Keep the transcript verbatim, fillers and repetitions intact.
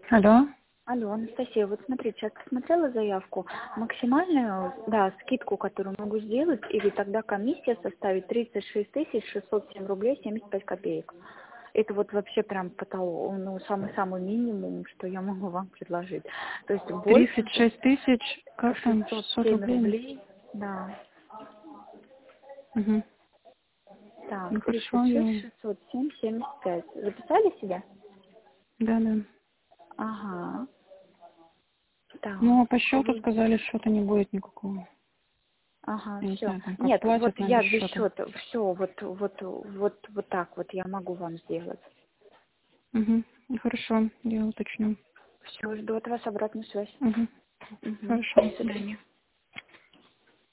Алло. Алло, Анастасия, вот смотрите, сейчас посмотрела заявку. Максимальную, да, скидку, которую могу сделать, или тогда комиссия составит тридцать шесть тысяч шестьсот семь рублей семьдесят пять копеек. Это вот вообще прям потолок, ну, самый-самый минимум, что я могу вам предложить. То есть больше тридцать шесть тысяч, как там, шестьсот шестьсот семь рублей? рублей, да. Угу. Ну Так, хорошо, тридцать шесть я... шестьсот семь семьдесят пять. Записали себя? Да, да. Ага. Ну, а Так, по счету три. сказали, счета не будет никакого. Ага, Я не все. знаю, там как Нет, вот платят, но я без без счета. счета. Все, вот, вот, вот, вот так вот я могу вам сделать. Угу. Хорошо, я уточню. Все, жду от вас обратную связь. Угу. Угу. Хорошо. До свидания.